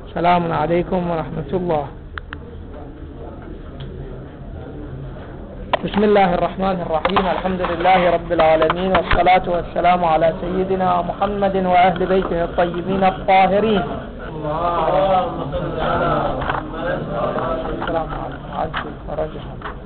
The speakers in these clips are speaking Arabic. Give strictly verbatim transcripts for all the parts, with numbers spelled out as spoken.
السلام عليكم ورحمة الله. بسم الله الرحمن الرحيم. الحمد لله رب العالمين، والصلاة والسلام على سيدنا محمد وأهل بيته الطيبين الطاهرين. السلام عليكم.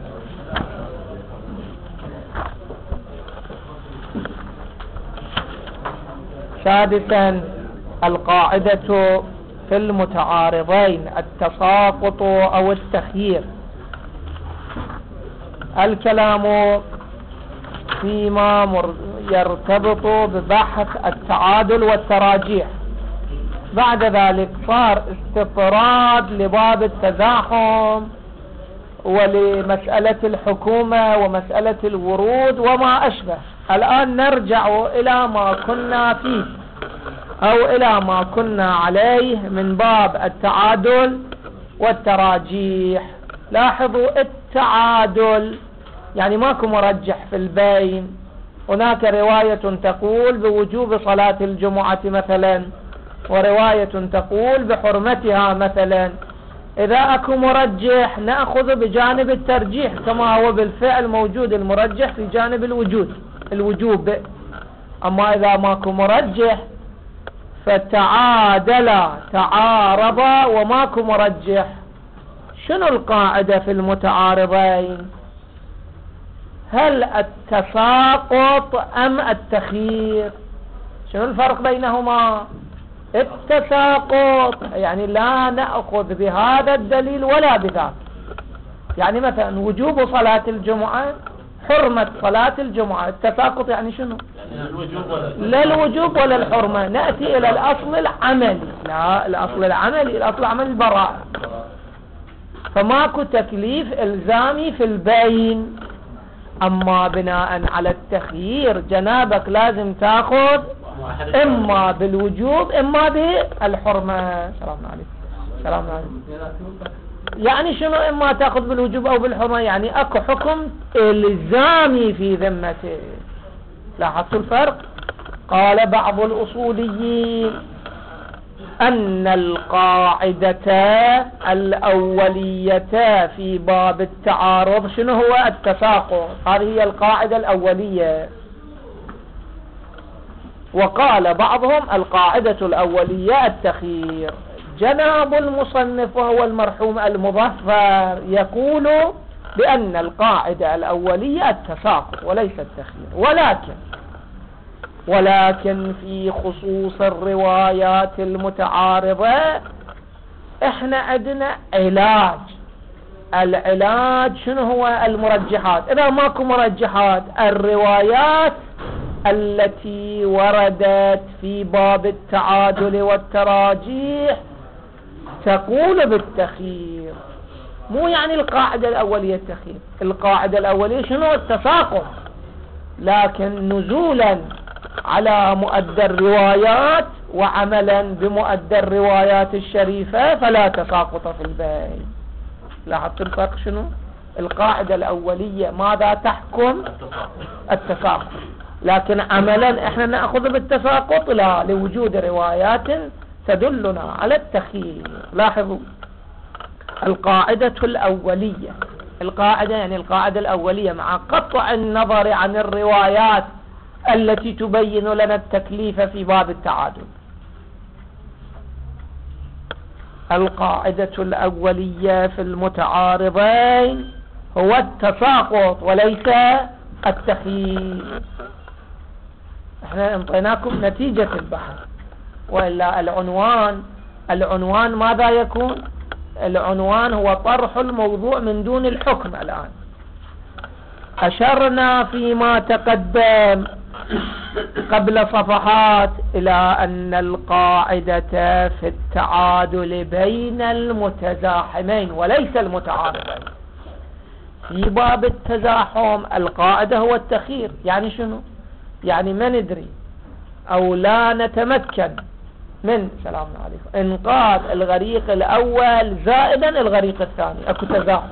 سادسا، القاعدة في المتعارضين التساقط أو التخيير. الكلام فيما يرتبط ببحث التعادل والتراجيح. بعد ذلك صار استطراد لباب التزاحم ولمسألة الحكومة ومسألة الورود وما أشبه. الآن نرجع إلى ما كنا فيه أو إلى ما كنا عليه من باب التعادل والتراجيح. لاحظوا، التعادل يعني ماكو مرجح في البين. هناك رواية تقول بوجوب صلاة الجمعة مثلا، ورواية تقول بحرمتها مثلا. إذا أكو مرجح نأخذ بجانب الترجيح، كما هو بالفعل موجود المرجح في جانب الوجود الوجوب. أما إذا ماكو مرجح فتعادل تعارض وماكو مرجح. شنو القاعدة في المتعارضين؟ هل التساقط أم التخيير؟ شنو الفرق بينهما؟ التساقط يعني لا نأخذ بهذا الدليل ولا بذاك. يعني مثلا وجوب صلاة الجمعة، حرمة صلاة الجمعة. التساقط يعني شنو؟ لا الوجوب ولا الحرمة. نأتي إلى الأصل العملي. لا، الأصل العملي الأصل العملي البراءة. فماكو تكليف إلزامي في البين. أما بناء على التخيير جنابك لازم تأخذ إما بالوجوب إما بالحرمة. سلام عليكم. سلام عليكم. يعني شنو إما تأخذ بالوجوب أو بالحرمة؟ يعني أكو حكم إلزامي في ذمته. لاحظتوا الفرق؟ قال بعض الأصوليين أن القاعدة الأولية في باب التعارض شنو هو؟ التساقط. هذه هي القاعدة الأولية. وقال بعضهم القاعدة الأولية التخيير. جناب المصنف وهو المرحوم المظفر يقول بأن القاعدة الأولية التساقط وليس التخيير. ولكن ولكن في خصوص الروايات المتعارضة احنا عندنا علاج. العلاج شنو هو؟ المرجحات. إذا ماكو مرجحات، الروايات التي وردت في باب التعادل والتراجيح تقول بالتخيير. مو يعني القاعدة الأولية التخيير. القاعدة الأولية شنو؟ التساقط. لكن نزولا على مؤدى الروايات وعملا بمؤدى الروايات الشريفة فلا تساقط في البين. لاحظت الفرق شنو؟ القاعدة الأولية ماذا تحكم؟ التساقط. لكن عملا احنا نأخذ بالتساقط لا، لوجود روايات تدلنا على التخيير. لاحظوا القاعدة الأولية. القاعدة يعني القاعدة الأولية مع قطع النظر عن الروايات التي تبين لنا التكليف في باب التعادل. القاعدة الأولية في المتعارضين هو التساقط وليس التخيير. احنا انطيناكم نتيجة البحث، وإلا العنوان العنوان ماذا يكون؟ العنوان هو طرح الموضوع من دون الحكم. الآن أشرنا فيما تقدم قبل صفحات إلى أن القاعدة في التعادل بين المتزاحمين وليس المتعارضين. في باب التزاحم القاعدة هو التخيير. يعني شنو؟ يعني ما ندري أو لا نتمكن من سلام عليكم إنقاذ الغريق الأول زائدا الغريق الثاني. أكو تزاحم،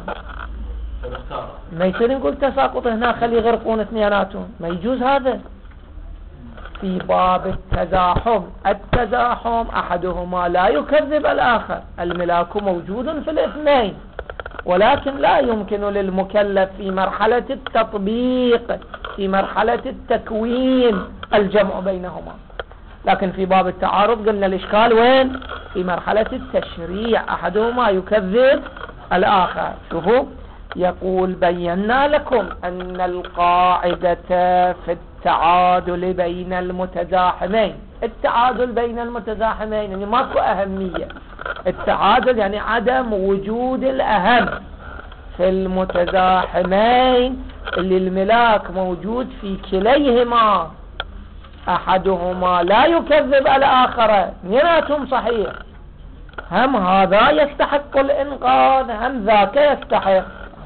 ما يصير نقول تساقط هنا خلي يغرقون اثنيناتهم، ما يجوز هذا. في باب التزاحم، التزاحم أحدهما لا يكذب الآخر، الملاك موجود في الاثنين، ولكن لا يمكن للمكلف في مرحلة التطبيق في مرحلة التكوين الجمع بينهما. لكن في باب التعارض قلنا الإشكال وين؟ في مرحلة التشريع، أحدهما يكذب الآخر. شوفوا يقول بينا لكم أن القاعدة في التعادل بين المتزاحمين، التعادل بين المتزاحمين يعني ماكو أهمية، التعادل يعني عدم وجود الأهم في المتزاحمين اللي الملاك موجود في كليهما، أحدهما لا يكذب الآخر، اثنيناتهم صحيح، هم هذا يستحق الإنقاذ هم ذاك يستحق،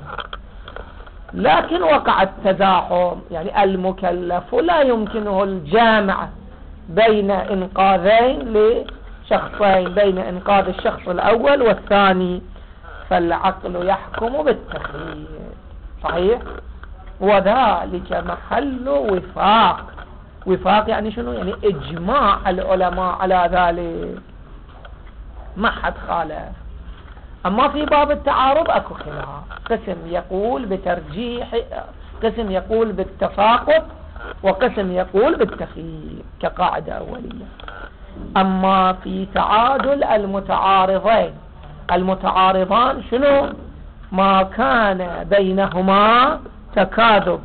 لكن وقع التزاحم، يعني المكلف لا يمكنه الجامع بين إنقاذين لشخصين، بين إنقاذ الشخص الأول والثاني، فالعقل يحكم بالتخيير. صحيح؟ وذلك محل وفاق. وفاق يعني شنو؟ يعني إجماع العلماء على ذلك، ما حد خالف. أما في باب التعارض أكو خلاف، قسم يقول بترجيح، قسم يقول بالتساقط، وقسم يقول بالتخيير كقاعدة أولية. أما في تعادل المتعارضين، المتعارضان شنو؟ ما كان بينهما تكاذب،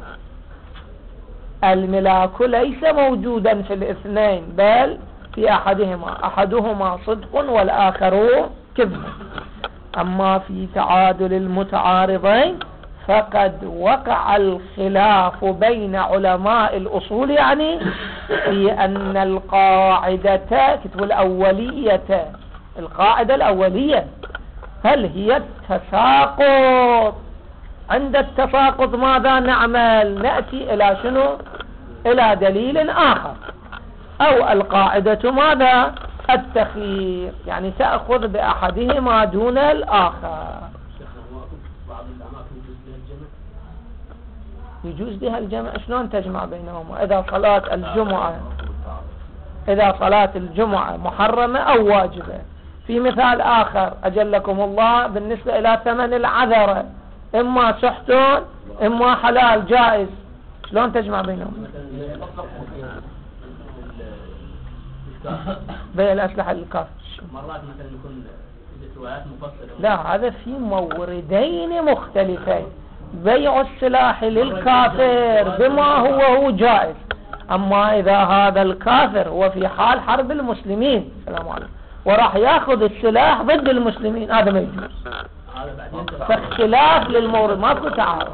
الملاك ليس موجودا في الاثنين بل في أحدهما، أحدهما صدق والآخر كذب. أما في تعادل المتعارضين فقد وقع الخلاف بين علماء الأصول، يعني في أن القاعدة كتب الأولية، القاعدة الأولية هل هي التساقط؟ عند التساقط ماذا نعمل؟ نأتي إلى شنو؟ إلى دليل آخر. أو القاعدة ماذا؟ التخيير، يعني تأخذ بأحدهما دون الآخر. يجوز بها الجمع، شلون تجمع بينهما؟ إذا صلاة الجمعة إذا صلاة الجمعة محرمة أو واجبة. في مثال آخر أجلكم الله بالنسبة إلى ثمن العذرة، إما سحت إما حلال جائز، شلون تجمع بينهم؟ بيع الأسلحة للكافر مرات مثلا يكون روايات مفصلة، لا هذا في موردين مختلفين، بيع السلاح للكافر بما هو هو جائز، أما إذا هذا الكافر هو في حال حرب المسلمين السلام عليكم وراح ياخذ السلاح ضد المسلمين، هذا ما يجوز. فاختلاف للمورد، ماكو تعارض.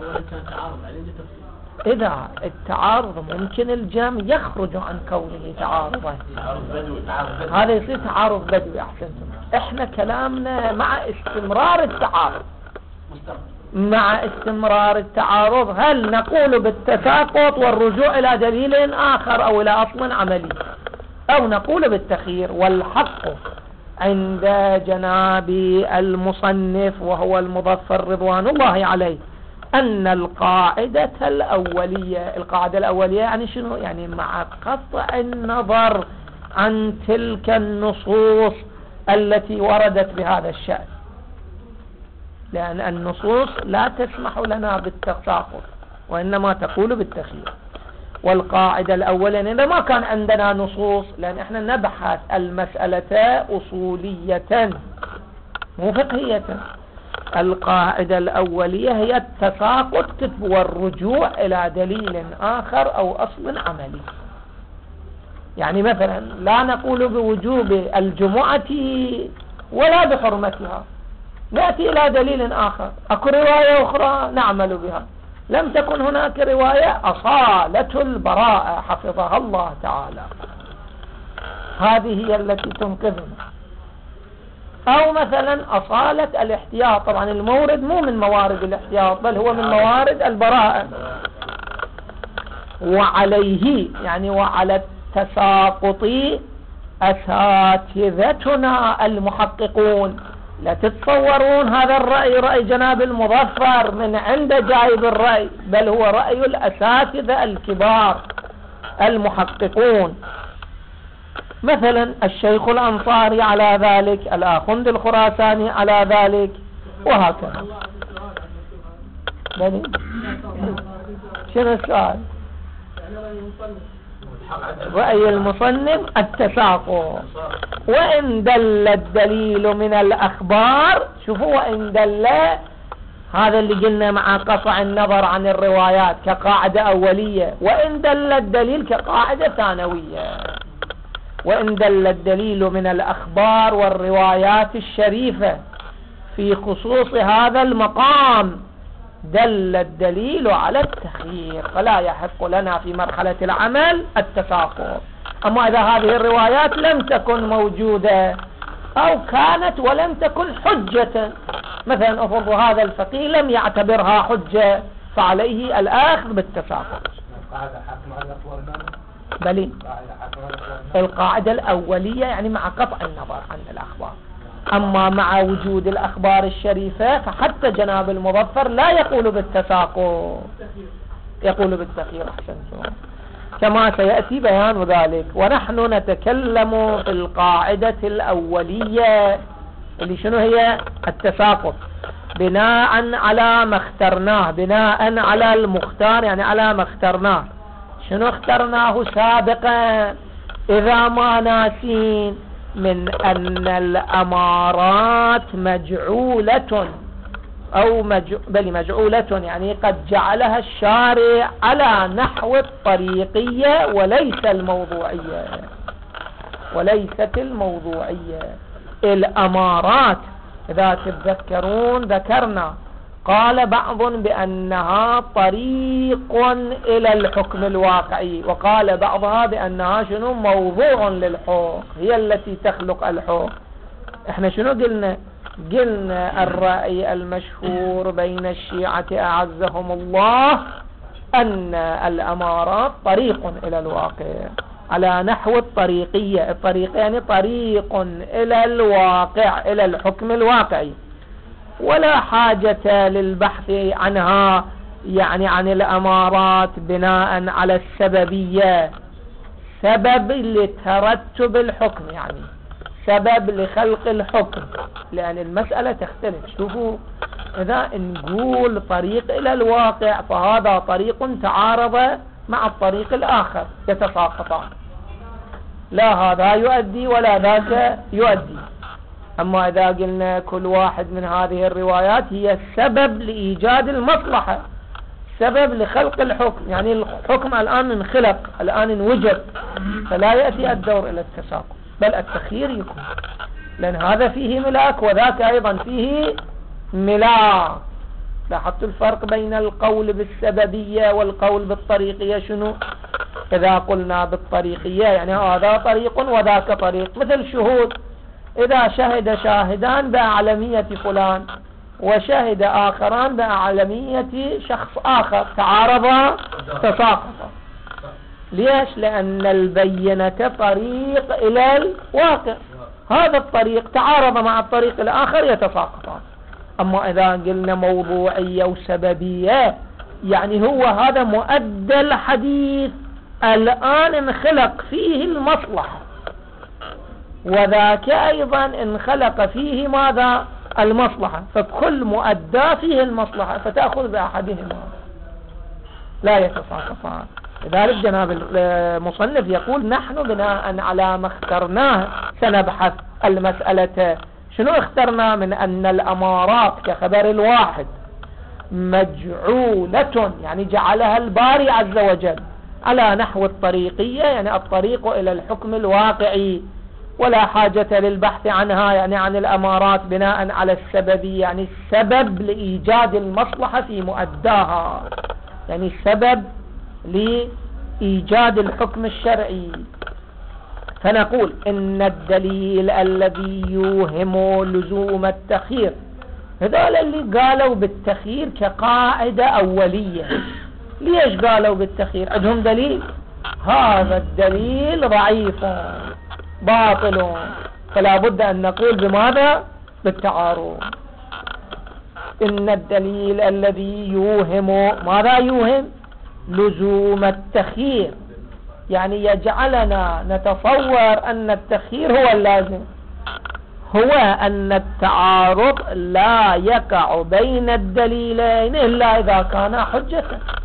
إذا التعارض ممكن الجمع يخرج عن كونه تعارضا، هذا يصير تعارض بدوي. أحسنتم. إحنا كلامنا مع استمرار التعارض، مع استمرار التعارض هل نقول بالتساقط والرجوع إلى دليل آخر أو إلى أصل عملي، أو نقول بالتخيير. والحق عند جناب المصنف وهو المظفر رضوان الله عليه أن القاعدة الأولية، القاعدة الأولية يعني شنو؟ يعني مع قطع النظر عن تلك النصوص التي وردت بهذا الشأن، لأن النصوص لا تسمح لنا بالتساقط وإنما تقول بالتخيير. والقاعدة الأولى إذا ما كان عندنا نصوص، لأن إحنا نبحث المسألة أصولية مو فقهية، القاعدة الأولية هي التساقط والرجوع إلى دليل آخر أو أصل عملي. يعني مثلا لا نقول بوجوب الجمعة ولا بحرمتها، نأتي إلى دليل آخر، أكو رواية أخرى نعمل بها، لم تكن هناك رواية أصالة البراءة حفظها الله تعالى، هذه هي التي تنقذنا. أو مثلا أصالة الاحتياط، طبعا المورد مو من موارد الاحتياط بل هو من موارد البراءة. وعليه يعني وعلى التساقط أساتذتنا المحققون، لا تتصورون هذا الرأي رأي جناب المظفر من عند جايب الرأي، بل هو رأي الأساتذة الكبار المحققون، مثلا الشيخ الأنصاري على ذلك، الآخوند الخراساني على ذلك، وهكذا. بني شنو السؤال؟ رأي المصنف التساقط، وإن دل الدليل من الأخبار، شوفوا وإن دل، هذا اللي قلنا مع قطع النظر عن الروايات كقاعدة أولية، وإن دل الدليل كقاعدة ثانوية. وإن دل الدليل من الأخبار والروايات الشريفة في خصوص هذا المقام دل الدليل على التخيير، فلا يحق لنا في مرحلة العمل التساقط. أما إذا هذه الروايات لم تكن موجودة أو كانت ولم تكن حجة، مثلا أفرض هذا الفقيه لم يعتبرها حجة، فعليه الأخذ بالتساقط. بلي القاعدة الأولية يعني مع قطع النظر عن الأخبار. أما مع وجود الأخبار الشريفة فحتى جناب المظفر لا يقول بالتساقط، يقول بالتخيير. أحسن، كما سيأتي بيان ذلك. ونحن نتكلم في القاعدة الأولية اللي شنو هي؟ التساقط، بناء على ما اخترناه، بناء على المختار، يعني على ما اخترناه. شنو اخترناه سابقا إذا ما ناسين؟ من أن الأمارات مجعولة أو مج... بل مجعولة، يعني قد جعلها الشارع على نحو الطريقية وليس الموضوعية، وليست الموضوعية. الأمارات إذا تتذكرون ذكرنا قال بعض بأنها طريق إلى الحكم الواقعي، وقال بعضها بأنها شنو؟ موضوع للحكم، هي التي تخلق الحكم. احنا شنو قلنا؟ قلنا الرأي المشهور بين الشيعة أعزهم الله أن الأمارات طريق إلى الواقع على نحو الطريقية. الطريقية يعني طريق إلى الواقع، إلى الحكم الواقعي، ولا حاجة للبحث عنها، يعني عن الأمارات بناء على السببية، سبب لترتب الحكم، يعني سبب لخلق الحكم، لأن المسألة تختلف. شوفوا، إذا نقول طريق إلى الواقع فهذا طريق تعارض مع الطريق الآخر، يتساقطان، لا هذا يؤدي ولا ذاك يؤدي. أما إذا قلنا كل واحد من هذه الروايات هي السبب لإيجاد المصلحة، سبب لخلق الحكم، يعني الحكم الآن انخلق، الآن انوجد، فلا يأتي الدور إلى التساقط، بل التخيير يكون، لأن هذا فيه ملاك وذاك أيضا فيه ملاك. لاحظت الفرق بين القول بالسببية والقول بالطريقية شنو؟ إذا قلنا بالطريقية يعني هذا طريق وذاك طريق، مثل شهود، إذا شهد شاهدان بأعلمية فلان وشهد آخران بأعلمية شخص آخر، تعارضا تساقطا. ليش؟ لأن البينة طريق إلى الواقع، هذا الطريق تعارض مع الطريق الآخر، يتساقطان. أما إذا قلنا موضوعية وسببية يعني هو هذا مؤدى الحديث الآن انخلق فيه المصلحة، وذاك أيضا انخلق فيه ماذا؟ المصلحة، فكل مؤدى فيه المصلحة فتأخذ بأحدهما، لا يتساقطان. لذلك جناب المصنف يقول نحن بناء على ما اخترناه سنبحث المسألة. شنو اخترنا؟ من أن الأمارات كخبر الواحد مجعولة، يعني جعلها الباري عز وجل على نحو الطريقية، يعني الطريق إلى الحكم الواقعي، ولا حاجة للبحث عنها، يعني عن الأمارات بناء على السببية، يعني السبب لإيجاد المصلحة في مؤداها، يعني السبب لإيجاد الحكم الشرعي. فنقول إن الدليل الذي يوهم لزوم التخيير، هذول اللي قالوا بالتخيير كقاعدة أولية، ليش قالوا بالتخيير؟ عندهم دليل، هذا الدليل ضعيف باطل، فلا بد أن نقول بماذا؟ بالتعارض. إن الدليل الذي يوهم، ماذا يوهم؟ لزوم التخيير، يعني يجعلنا نتصور أن التخيير هو اللازم، هو أن التعارض لا يقع بين الدليلين إلا إذا كان حجة.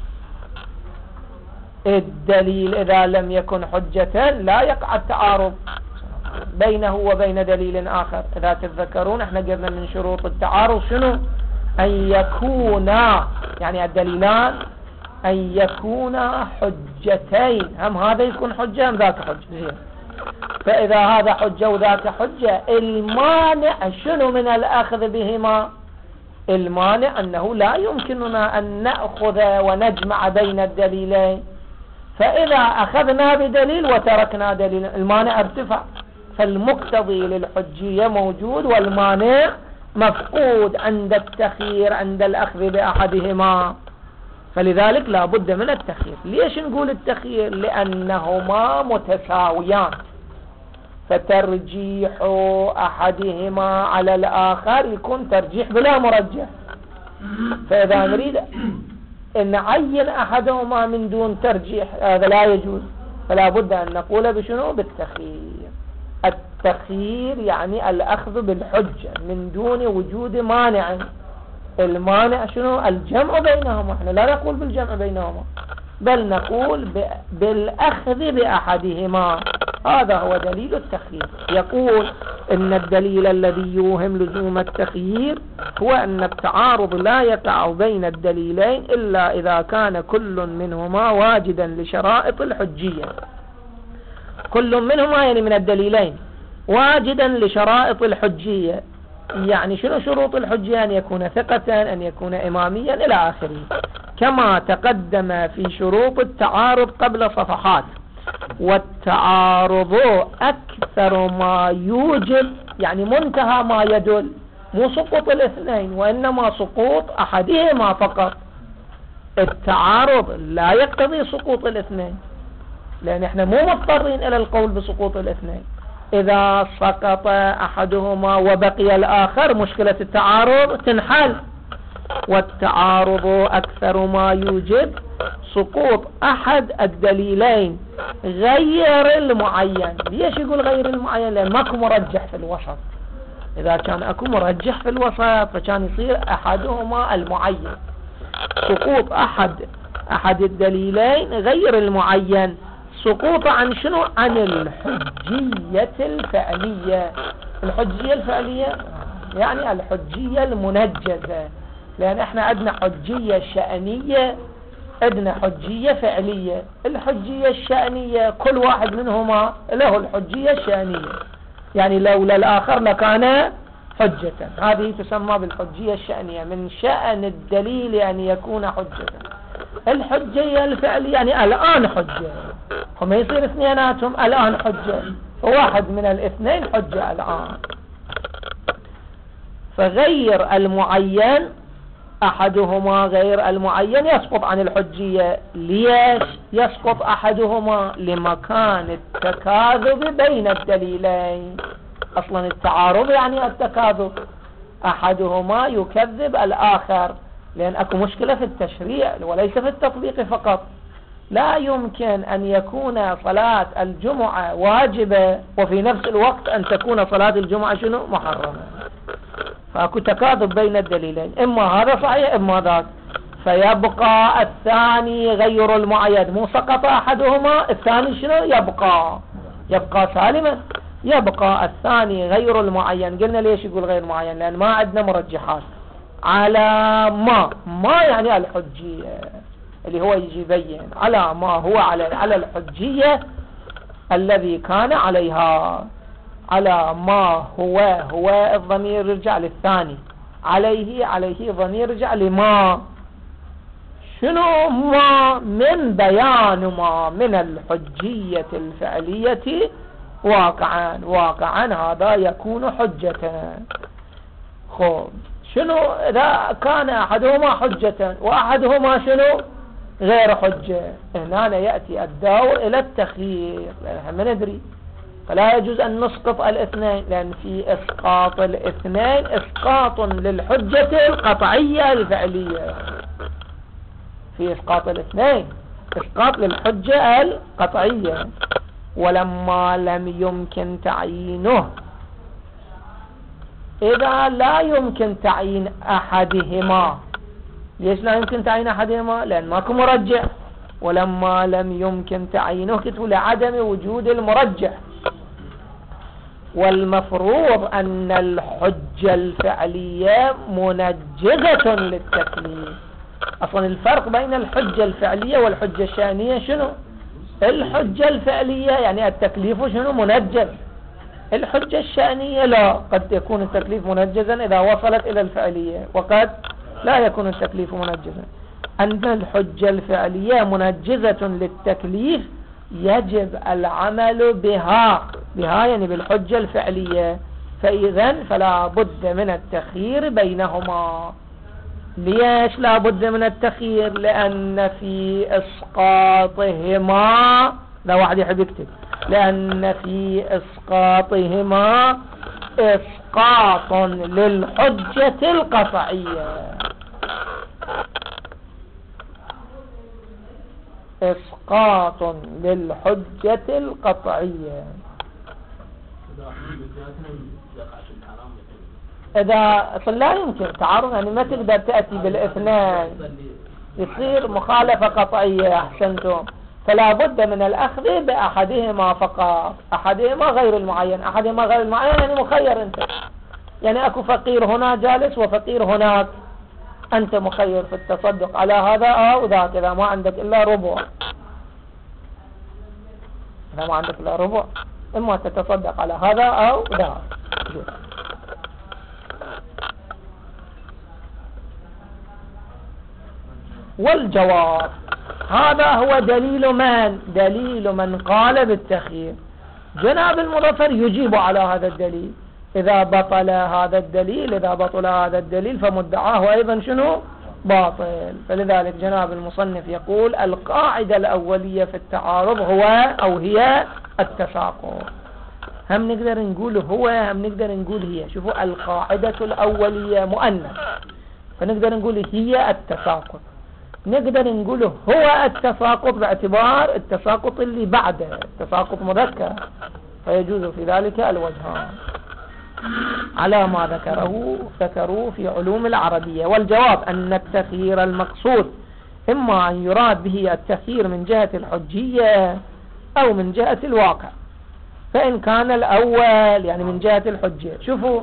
الدليل إذا لم يكن حجة لا يقع التعارض بينه وبين دليل آخر. إذا تتذكرون احنا قلنا من شروط التعارض شنو؟ أن يكونا، يعني الدليلان أن يكونا حجتين، هم هذا يكون حجة هم ذاك حجة. زين، فإذا هذا حجة وذاك حجة، المانع شنو من الأخذ بهما؟ المانع أنه لا يمكننا أن نأخذ ونجمع بين الدليلين، فإذا أخذنا بدليل وتركنا دليل المانع ارتفع، فالمقتضي للحجية موجود والمانع مفقود عند التخيير، عند الأخذ بأحدهما. فلذلك لا بد من التخيير. ليش نقول التخيير؟ لأنهما متساويان، فترجيح أحدهما على الآخر يكون ترجيح بلا مرجح. فإذا نريد أن نعين أحدهما من دون ترجيح هذا لا يجوز، فلا بد أن نقول بشنو؟ بالتخيير. التخيير يعني الأخذ بالحجة من دون وجود مانع. المانع شنو؟ الجمع بينهما. احنا لا نقول بالجمع بينهما، بل نقول بالأخذ بأحدهما. هذا هو دليل التخيير. يقول إن الدليل الذي يوهم لزوم التخيير هو أن التعارض لا يقع بين الدليلين إلا إذا كان كل منهما واجدا لشرائط الحجية. كل منهما يعني من الدليلين واجدا لشرائط الحجية. يعني شنو شروط الحجية؟ أن يكون ثقة، أن يكون إماميا، إلى آخره، كما تقدم في شروط التعارض قبل صفحات. والتعارض أكثر ما يوجب، يعني منتهى ما يدل، مو سقوط الاثنين وإنما سقوط أحدهما فقط. التعارض لا يقتضي سقوط الاثنين، لأن احنا مو مضطرين إلى القول بسقوط الاثنين. إذا سقط أحدهما وبقي الآخر مشكلة التعارض تنحل. والتعارض أكثر ما يوجب سقوط أحد الدليلين غير المعين. ليش يقول غير المعين؟ لأن ماكو مرجح في الوسط. إذا كان أكو مرجح في الوسط فكان يصير أحدهما المعين. سقوط أحد أحد الدليلين غير المعين. سقوط عن شنو؟ عن الحجية الفعلية. الحجية الفعلية يعني الحجية المنجزة، لأن احنا عندنا حجية شأنية، عندنا حجية فعلية. الحجية الشأنية كل واحد منهما له الحجية الشأنية، يعني لولا الآخر لكان حجة. هذه تسمى بالحجية الشأنية، من شأن الدليل أن يكون حجة. الحجية الفعلية يعني الآن حجة، هم يصير اثنيناتهم الآن حجة، واحد من الاثنين حجة الآن. فغير المعين أحدهما غير المعين يسقط عن الحجية. ليش يسقط أحدهما؟ لمكان التكاذب بين الدليلين. أصلا التعارض يعني التكاذب، أحدهما يكذب الآخر، لأن أكو مشكلة في التشريع وليس في التطبيق فقط. لا يمكن أن يكون صلاة الجمعة واجبة وفي نفس الوقت أن تكون صلاة الجمعة شنو؟ محرمة. فأكو تكاذب بين الدليلين، إما هذا صحيح إما ذاك، فيبقى الثاني غير المعين. مو سقط أحدهما الثاني شنو؟ يبقى يبقى سالما، يبقى الثاني غير المعين. قلنا ليش يقول غير معين؟ لأن ما عندنا مرجحات على ما ما يعني الحجية اللي هو يجي يبين على ما هو على على الحجية الذي كان عليها. على ما هو هو الضمير يرجع للثاني، عليه عليه ضمير يرجع لما. شنو ما؟ من بيان ما من الحجية الفعلية واقعا. واقعا هذا يكون حجة. خب شنو إذا كان أحدهما حجة وأحدهما شنو؟ غير حجة. هنا يأتي الدور إلى التخيير، لأن ما ندري، فلا يجوز أن نسقط الاثنين، لأن في إسقاط الاثنين إسقاط للحجة القطعية الفعلية. في إسقاط الاثنين إسقاط للحجة القطعية. ولما لم يمكن تعيينه، إذا لا يمكن تعيين أحدهما. ليش لا يمكن تعيين أحدهما؟ لأن ماكو مرجح. ولما لم يمكن تعيينه كتبوا لعدم وجود المرجح. والمفروض أن الحجة الفعلية منجزة للتكليف. أصلا الفرق بين الحجة الفعلية والحجة الشأنية شنو؟ الحجة الفعلية يعني التكليف شنو؟ منجز. الحجة الشأنية لا، قد يكون التكليف منجزا إذا وصلت إلى الفعلية، وقد لا يكون التكليف منجزا. أن الحجة الفعلية منجزة للتكليف يجب العمل بها، بها يعني بالحجة الفعلية. فإذا فلا بد من التخيير بينهما. ليش لا بد من التخيير؟ لأن في إسقاطهما، لا واحد يحب يكتب، لأن في إسقاطهما إسقاط للحجة القطعية. إسقاط للحجة القطعية. إذا لا يمكن تعارض، يعني ما تقدر تأتي بالاثنين، يصير مخالفة قطعية. أحسنتم. فلا بد من الأخذ بأحدهما فقط، أحدهما غير المعين. أحدهما غير المعين يعني مخير أنت، يعني أكو فقير هنا جالس وفقير هناك، أنت مخير في التصدق على هذا أو ذاك. إذا ما عندك إلا ربع، إذا ما عندك إلا ربع إما تتصدق على هذا أو ذاك. والجواب هذا هو دليل من؟ دليل من قال بالتخيير. جناب المظفر يجيب على هذا الدليل. إذا بطل هذا الدليل إذا بطل هذا الدليل فمدعاه أيضا شنو؟ باطل. فلذلك جناب المصنف يقول القاعدة الأولية في التعارض هو أو هي التساقط. هم نقدر نقول هو، هم نقدر نقول هي. شوفوا، القاعدة الأولية مؤنث، فنقدر نقول هي التساقط. نقدر نقول هو التساقط باعتبار التساقط اللي بعده التساقط مذكر، فيجوز في ذلك الوجهان على ما ذكره ذكروا في علوم العربية. والجواب أن التخيير المقصود إما أن يراد به التخيير من جهة الحجية أو من جهة الواقع. فإن كان الأول يعني من جهة الحجية، شوفوا،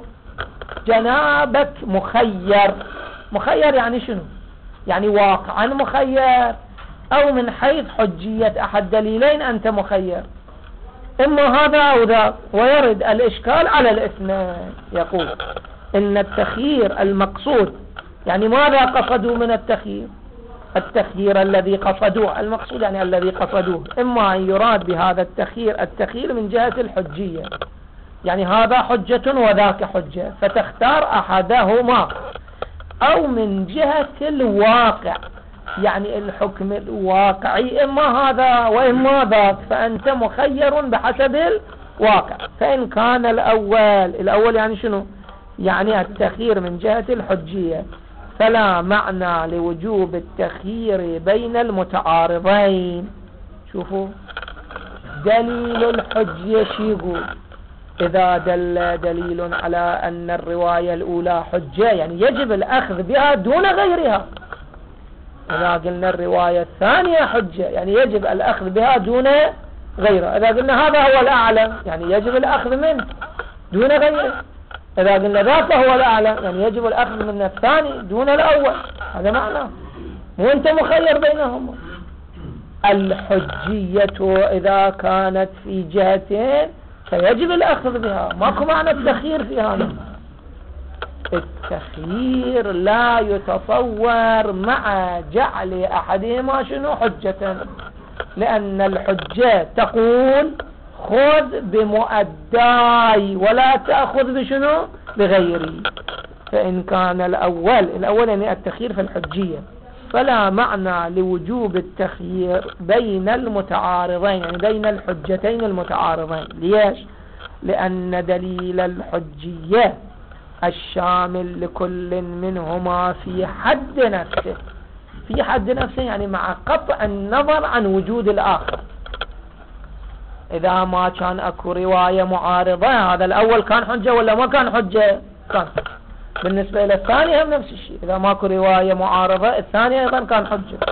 جنابك مخير. مخير يعني شنو؟ يعني واقعا مخير، أو من حيث حجية أحد دليلين أنت مخير، إما هذا أو ذا. ويرد الإشكال على الاثنين. يقول إن التخيير المقصود، يعني ماذا قصدوا من التخيير؟ التخيير الذي قصدوه، المقصود يعني الذي قصدوه، إما أن يراد بهذا التخيير التخيير من جهة الحجية، يعني هذا حجة وذاك حجة فتختار أحدهما، أو من جهة الواقع، يعني الحكم الواقعي إما هذا وإما ذاك، فأنت مخير بحسب الواقع. فإن كان الأول الأول يعني شنو؟ يعني التخيير من جهة الحجية، فلا معنى لوجوب التخيير بين المتعارضين. شوفوا، دليل الحجية شي يقول؟ إذا دل دليل على أن الرواية الأولى حجة يعني يجب الأخذ بها دون غيرها. إذا قلنا الرواية الثانية حجة يعني يجب الأخذ بها دون غيرها. إذا قلنا هذا هو الأعلى يعني يجب الأخذ منه دون غيره. إذا قلنا ذاك هو الأعلى يعني يجب الأخذ من الثاني دون الأول. هذا معناه، وأنت مخير بينهما. الحجية إذا كانت في جهتين فيجب الأخذ بها، ماكو معنى التخيير في هذا. التخيير لا يتصور مع جعل أحدهما شنو حجة، لأن الحجة تقول خذ بمؤداي ولا تأخذ بشنو بغيري. فإن كان الأول الأول يعني التخيير في الحجية، فلا معنى لوجوب التخيير بين المتعارضين يعني بين الحجتين المتعارضين. ليش؟ لأن دليل الحجية الشامل لكل منهما في حد نفسه في حد نفسه يعني مع قطع النظر عن وجود الآخر. إذا ما كان أكو رواية معارضة هذا الأول كان حجة ولا ما كان حجة؟ كان. بالنسبة إلى الثانية هم نفس الشيء، إذا ماكو رواية معارضة الثانية أيضا كان حجة.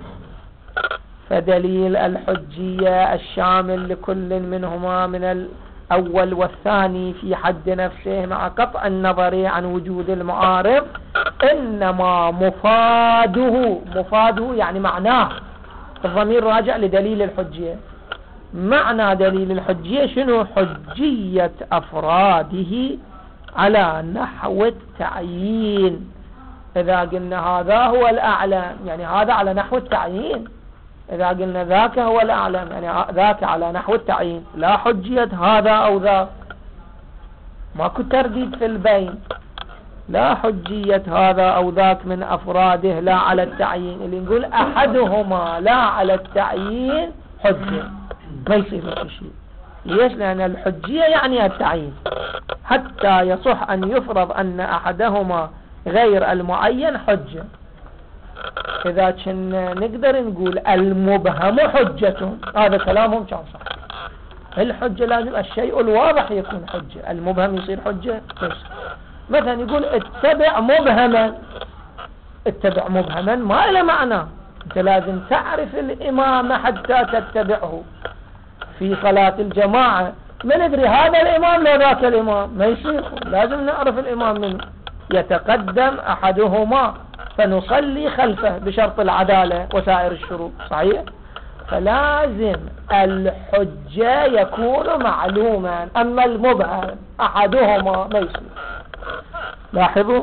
فدليل الحجية الشامل لكل منهما من الأول والثاني في حد نفسه مع قطع النظر عن وجود المعارض إنما مفاده مفاده يعني معناه، الضمير راجع لدليل الحجية. معنى دليل الحجية شنو؟ حجية أفراده على نحو التعيين. إذا قلنا هذا هو الأعلم يعني هذا على نحو التعيين، إذا قلنا ذاك هو الأعلم يعني ذاك على نحو التعيين، لا حجية هذا أو ذاك، ماكو ترديد في البين، لا حجية هذا أو ذاك من أفراده لا على التعيين. اللي نقول أحدهما لا على التعيين حجة ما يصير في شيء. ليش؟ لأن الحجية يعني التعيين، حتى يصح أن يفرض أن أحدهما غير المعين حجة. إذا كنا نقدر نقول المبهم حجة، هذا كلامهم كان صح. الحجة لازم الشيء الواضح يكون حجة، المبهم يصير حجة بس. مثلا يقول اتبع مبهما، اتبع مبهما ما له معنى، انت لازم تعرف الإمام حتى تتبعه. في صلاة الجماعة ما ندري هذا الإمام لا ذاك الإمام، ما يصير، لازم نعرف الإمام منه، يتقدم أحدهما فنصلي خلفه بشرط العدالة وسائر الشروط، صحيح؟ فلازم الحجة يكون معلوما، أما المبهم أحدهما ما يصير. لاحظوا،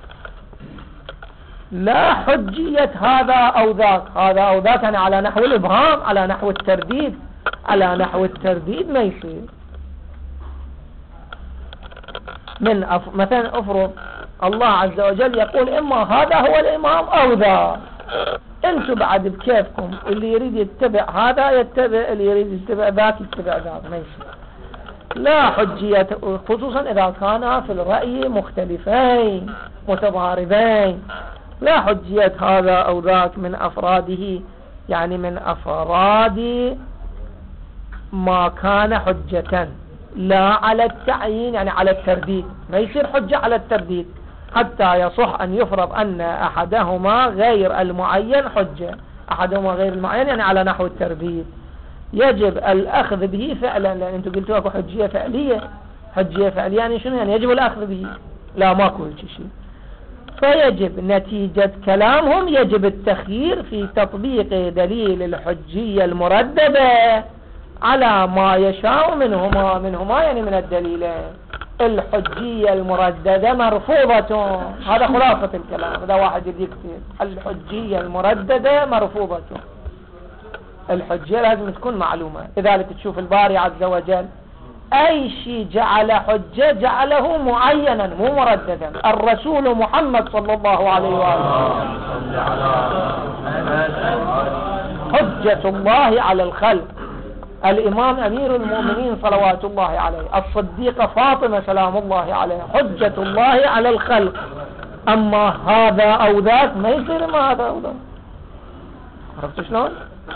لا حجية هذا أو ذاك، هذا أو ذاك يعني على نحو الإبهام، على نحو الترديد، على نحو الترديد ما يصير. من أف... مثلا أفرض الله عز وجل يقول إما هذا هو الإمام أو ذا، انتوا بعد بكيفكم، اللي يريد يتبع هذا يتبع، اللي يريد يتبع ذاك يتبع ذاك، ما يصير. لا حجية، خصوصا إذا كانا في الرأي مختلفين متضاربين، لا حجية هذا أو ذاك من أفراده يعني من أفراد ما كان حجة، لا على التعيين يعني على الترديد، ما يصير حجة على الترديد، حتى يصح أن يفرض أن أحدهما غير المعين حجة. أحدهما غير المعين يعني على نحو الترديد، يجب الأخذ به فعلا، لأن أنتم قلتوا أكو حجية فعلية. حجية فعلية يعني شنو؟ يعني يجب الأخذ به، لا ماكو شيء. فيجب نتيجة كلامهم يجب التخيير في تطبيق دليل الحجية المرددة على ما يشاء منهما، منهما يعني من الدليلين. الحجية المرددة مرفوضة، هذا خلاصة الكلام، هذا واحد يكتب الحجية المرددة مرفوضة. الحجية لازم تكون معلومة، لذلك تشوف الباري عز وجل أي شيء جعل حجة جعله معينا مو مرددا. الرسول محمد صلى الله عليه وآله حجة الله على الخلق، الإمام أمير المؤمنين صلوات الله عليه، الصديقة فاطمة سلام الله عليه، حجة الله على الخلق. أما هذا أو ذاك ما يصير ما هذا أو ذاك. عرفت شلون؟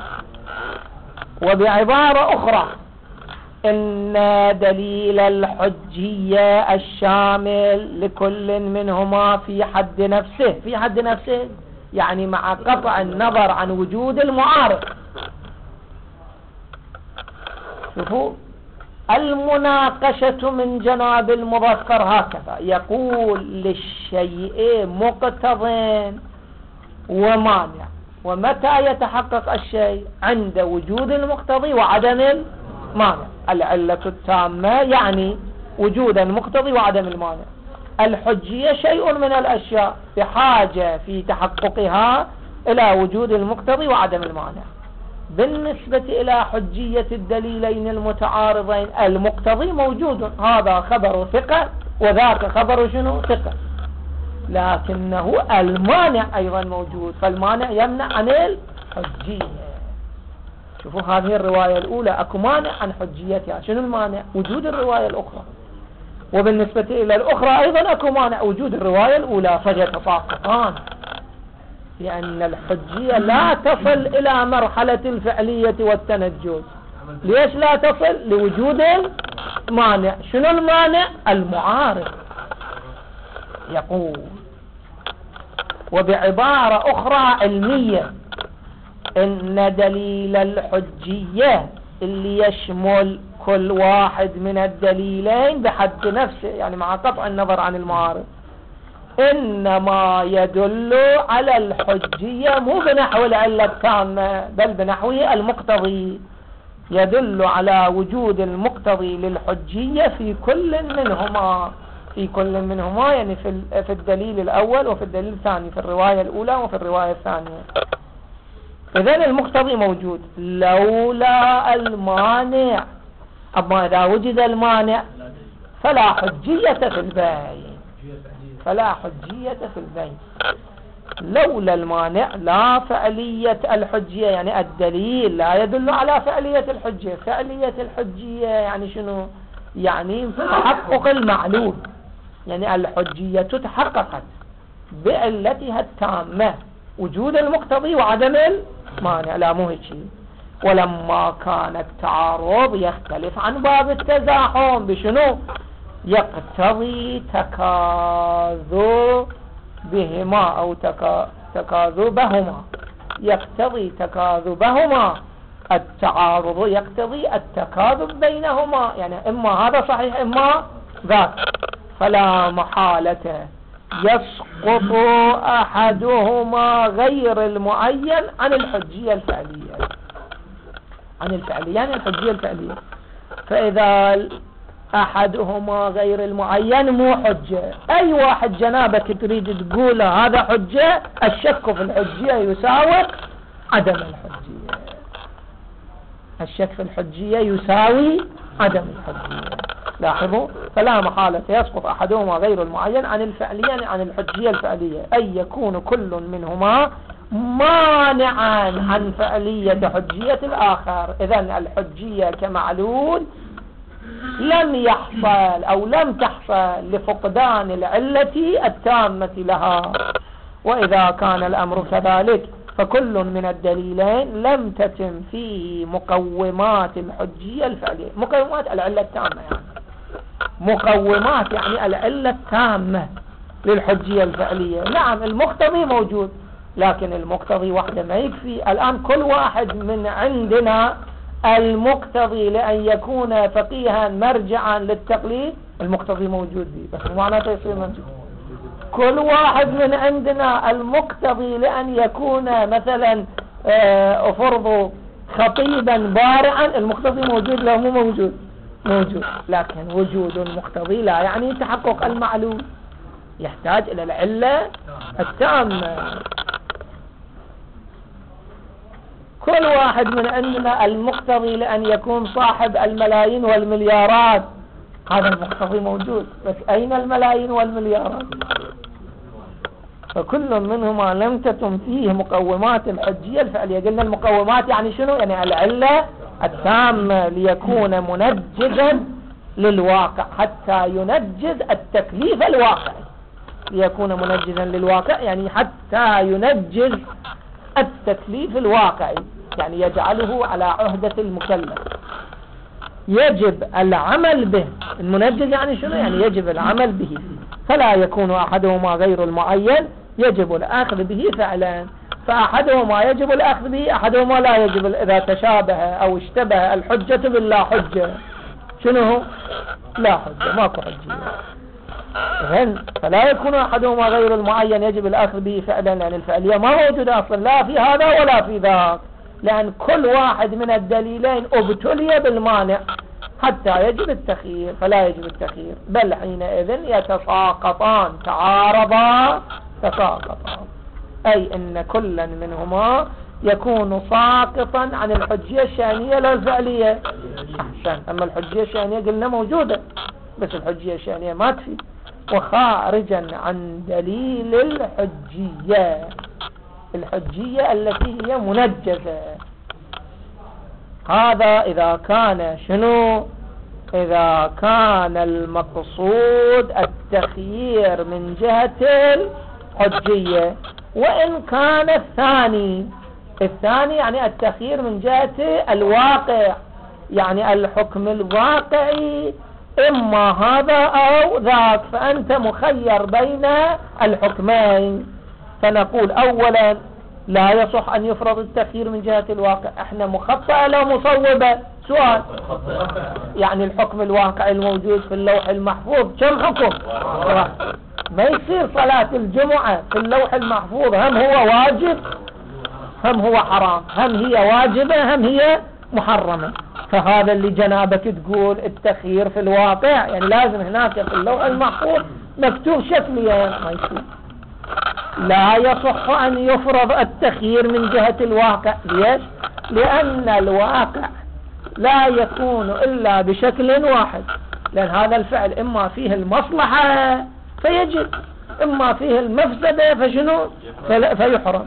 وبعبارة أخرى إن دليل الحجية الشامل لكل منهما في حد نفسه، في حد نفسه يعني مع قطع النظر عن وجود المعارض. شوفوا المناقشة من جناب المذكر هكذا، يقول للشيء مقتض ومانع، ومتى يتحقق الشيء؟ عند وجود المقتضي وعدم المانع. العلة التامة يعني وجود المقتضي وعدم المانع. الحجية شيء من الأشياء بحاجة في تحققها إلى وجود المقتضي وعدم المانع. بالنسبة إلى حجية الدليلين المتعارضين المقتضي موجود، هذا خبر ثقة وذاك خبر شنو؟ ثقة، لكنه المانع أيضا موجود، فالمانع يمنع عن الحجية. شوفوا هذه الرواية الأولى أكو مانع عن حجيتها، شنو المانع؟ وجود الرواية الأخرى. وبالنسبة إلى الأخرى أيضا أكو مانع، وجود الرواية الأولى، فيتساقطان لأن الحجية لا تصل إلى مرحلة الفعلية والتنجز. ليش لا تصل؟ لوجود المانع. شنو المانع؟ المعارض. يقول وبعبارة أخرى علمية إن دليل الحجية اللي يشمل كل واحد من الدليلين بحد نفسه، يعني مع قطع النظر عن المعارض، إنما يدل على الحجية مو بنحو العلة التامة بل بنحو المقتضي. يدل على وجود المقتضي للحجية في كل منهما، في كل منهما يعني في في الدليل الأول وفي الدليل الثاني، في الرواية الأولى وفي الرواية الثانية. إذن المقتضي موجود لولا المانع. أما إذا وجد المانع فلا حجية في البين، فلا حجية في البين. لولا المانع لا فعلية الحجية، يعني الدليل لا يدل على فعلية الحجية. فعلية الحجية يعني شنو؟ يعني تحقق المعلوم، يعني الحجية تحققت بعلتها التامة، وجود المقتضي وعدم المانع. لا مو هيك. ولما كان التعارض يختلف عن باب التزاحم بشنو؟ يقتضي تكاذبهما أو تكا... تكاذبهما، يقتضي تكاذبهما. التعارض يقتضي التكاذب بينهما، يعني إما هذا صحيح إما ذاك، فلا محالة يسقط أحدهما غير المعين عن الحجية الفعلية، عن الفعلية يعني الحجية الفعلية. فإذا أحدهما غير المعين مو حجة. أي واحد جنابك تريد تقول هذا حجة، الشك في الحجية يساوي عدم الحجية. الشك في الحجية يساوي عدم الحجية. لاحظوا، فلا محالة يسقط أحدهما غير المعين عن الفعلية يعني عن الحجية الفعلية، أي يكون كل منهما مانعا عن فعلية حجية الآخر. إذن الحجية كمعلول لم يحصل أو لم تحصل لفقدان العلة التامة لها. وإذا كان الأمر كذلك فكل من الدليلين لم تتم فيه مقومات الحجية الفعلية. مقومات العلة التامة، يعني مقومات يعني العلة التامة للحجية الفعلية. نعم المقتضي موجود، لكن المقتضي وحده ما يكفي. الآن كل واحد من عندنا المقتضي لأن يكون فقيها مرجعا للتقليد المقتضي موجود به، بس معناته يصير موجود. كل واحد من عندنا المقتضي لأن يكون مثلا أفرض خطيبا بارعا المقتضي موجود، لا مو موجود؟ موجود. لكن وجود المقتضي لا يعني تحقق المعلوم، يحتاج إلى العلة التامة. كل واحد من عندنا المقتضي لأن يكون صاحب الملايين والمليارات، هذا المقتضي موجود، بس أين الملايين والمليارات؟ فكل منهما لم تتم فيه مقومات الحجية الفعلية. قلنا المقومات يعني شنو؟ يعني العلة التامة ليكون منجزا للواقع، حتى ينجز التكليف الواقعي. ليكون منجزا للواقع يعني حتى ينجز التكليف الواقعي، يعني يجعله على عهدة المكلف، يجب العمل به. المنجز يعني شنو؟ يعني يجب العمل به، فلا يكون أحدهما غير المعين يجب الأخذ به فعلا. فأحدهما يجب الأخذ به، أحدهما لا يجب. إذا تشابه أو اشتبه الحجة باللا حجة، شنو هو؟ لا حجة، ماكو حجة. إذن فلا يكون أحدهما غير المعين يجب الأخذ به فعلا، لأن الفعلية ما موجودة أصلا لا في هذا ولا في ذاك، لأن كل واحد من الدليلين ابتلي بالمانع حتى يجب التخيير، فلا يجب التخيير، بل حينئذ يتساقطان، تعارضا تساقطان، أي إن كلا منهما يكون ساقطا عن الحجية الشأنية لا الفعلية. أحسن. أما الحجية الشأنية قلنا موجودة، بس الحجية الشأنية ما تفي، وخارجا عن دليل الحجية، الحجية التي هي منجزة. هذا إذا كان شنو؟ إذا كان المقصود التخيير من جهة الحجية. وإن كان الثاني الثاني يعني التخيير من جهة الواقع، يعني الحكم الواقعي إما هذا أو ذاك، فأنت مخير بين الحكمين. فنقول أولا لا يصح أن يفرض التخيير من جهة الواقع. احنا مخطئة لو مصوبة؟ سؤال. يعني الحكم الواقعي الموجود في اللوح المحفوظ كم حكم؟ ما يصير صلاة الجمعة في اللوح المحفوظ هم هو واجب هم هو حرام، هم هي واجبة هم هي محرمة. فهذا اللي جنابك تقول التخيير في الواقع، يعني لازم هناك في اللوح المحفوظ مكتوب شكليا، ما يصير. لا يصح أن يفرض التخيير من جهة الواقع. ليش؟ لأن الواقع لا يكون إلا بشكل واحد، لأن هذا الفعل إما فيه المصلحة فيجب، إما فيه المفسدة فشنو فيحرم،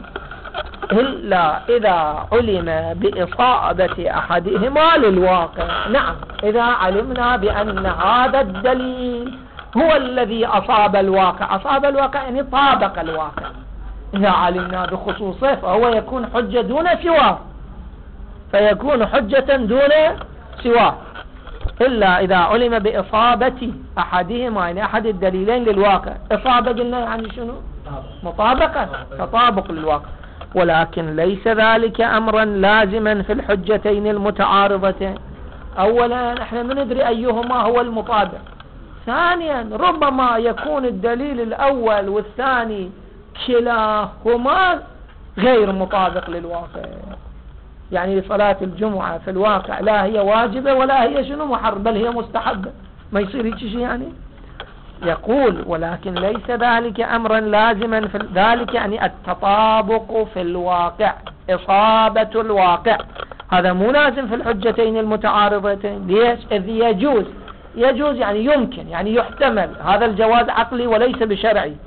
إلا إذا علم بإصابة أحدهما للواقع. نعم، إذا علمنا بأن هذا الدليل هو الذي أصاب الواقع. أصاب الواقع يعني طابق الواقع. إذا علمنا بخصوصه فهو يكون حجة دون سواه، فيكون حجة دون سواه، إلا إذا علم بإصابة أحدهما يعني أحد الدليلين للواقع. إصابة قلنا يعني شنو؟ مطابقة، تطابق للواقع. ولكن ليس ذلك أمرا لازما في الحجتين المتعارضتين. أولا احنا ما ندري أيهما هو المطابق. ثانيا ربما يكون الدليل الأول والثاني كلاهما غير مطابق للواقع. يعني صلاة الجمعة في الواقع لا هي واجبة ولا هي شنو محرم، بل هي مستحبة. ما يصير هيك شيء يعني. يقول ولكن ليس ذلك أمرا لازما في ذلك، يعني التطابق في الواقع، إصابة الواقع، هذا مو لازم في الحجتين المتعارضتين. ليش؟ إذ يجوز يجوز يعني يمكن، يعني يحتمل، هذا الجواز عقلي وليس بشرعي.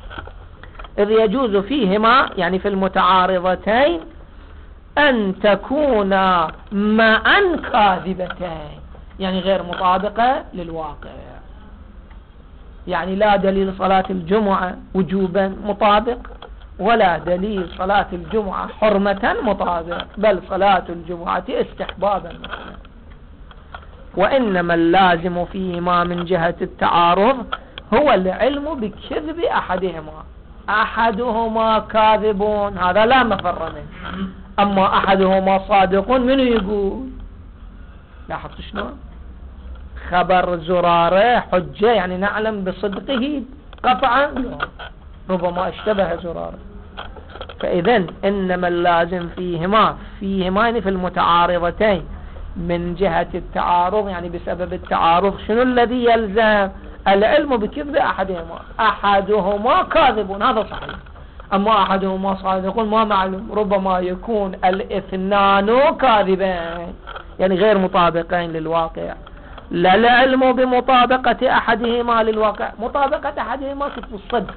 إذ يجوز فيهما يعني في المتعارضتين أن تكونا معا كاذبتين، يعني غير مطابقة للواقع. يعني لا دليل صلاة الجمعة وجوبا مطابق، ولا دليل صلاة الجمعة حرمة مطابق، بل صلاة الجمعة استحبابا مثلا. وإنما اللازم فيهما من جهة التعارض هو العلم بكذب أحدهما. أحدهما كاذبون هذا لا مفر منه، أما أحدهما صادق منه يقول. لاحظت شلون؟ خبر زرارة حجة، يعني نعلم بصدقه قطعا، ربما اشتبه زرارة. فإذن إنما اللازم فيهما فيهما يعني في المتعارضتين من جهة التعارض، يعني بسبب التعارض شنو الذي يلزم؟ العلم بكذب أحدهما. أحدهما كاذب هذا صحيح، أما أحدهما صادق ما معلوم، ربما يكون الاثنان كاذبين يعني غير مطابقين للواقع. لا العلم بمطابقة أحدهما للواقع، مطابقة أحدهما في الصدق،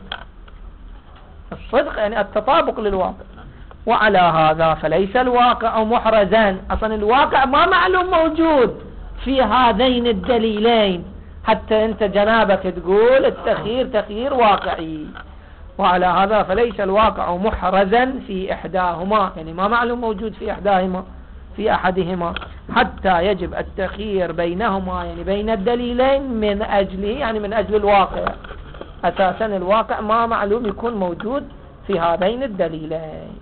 الصدق يعني التطابق للواقع. وعلى هذا فليس الواقع محرزا، أصلا الواقع ما معلوم موجود في هذين الدليلين، حتى أنت جنابك تقول التخيير تخيير واقعي. وعلى هذا فليس الواقع محرزا في إحداهما، يعني ما معلوم موجود في إحداهما في أحدهما، حتى يجب التخيير بينهما يعني بين الدليلين من أجله، يعني من أجل الواقع. أساسا الواقع ما معلوم يكون موجود في هذين الدليلين.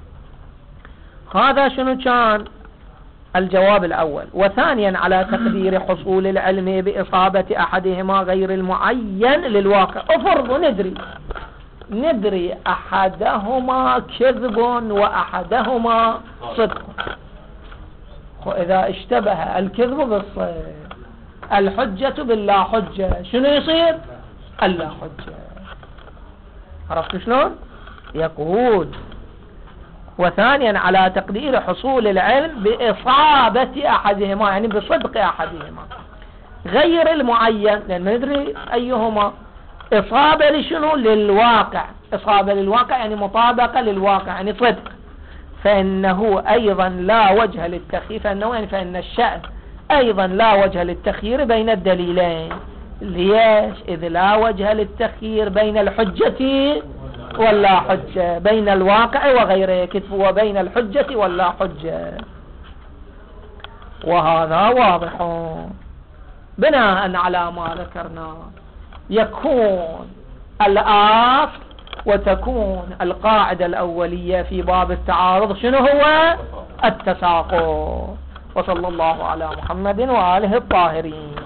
هذا شنو كان الجواب الأول. وثانيا على تقدير حصول العلم بإصابة أحدهما غير المعين للواقع. أفرض ندري ندري أحدهما كذب وأحدهما صدق، وإذا اشتبه الكذب بالصدق الحجة باللا حجة، شنو يصير؟ اللا حجة. عرفت شلون؟ يقول وثانيا على تقدير حصول العلم بإصابة أحدهما يعني بصدق أحدهما غير المعين، لأن ما ندري أيهما. إصابة لشنو؟ للواقع. إصابة للواقع يعني مطابقة للواقع يعني صدق. فإنه أيضا لا وجه للتخيير، فإنه يعني فإن الشأن أيضا لا وجه للتخيير بين الدليلين. ليش؟ إذ لا وجه للتخيير بين الحجة ولا حجة، بين الواقع وغيره، كتب وبين الحجة ولا حجة، وهذا واضح. بناء على ما ذكرنا يكون الأصل وتكون القاعدة الأولية في باب التعارض شنو هو؟ التساقط. وصلى الله على محمد وآله الطاهرين.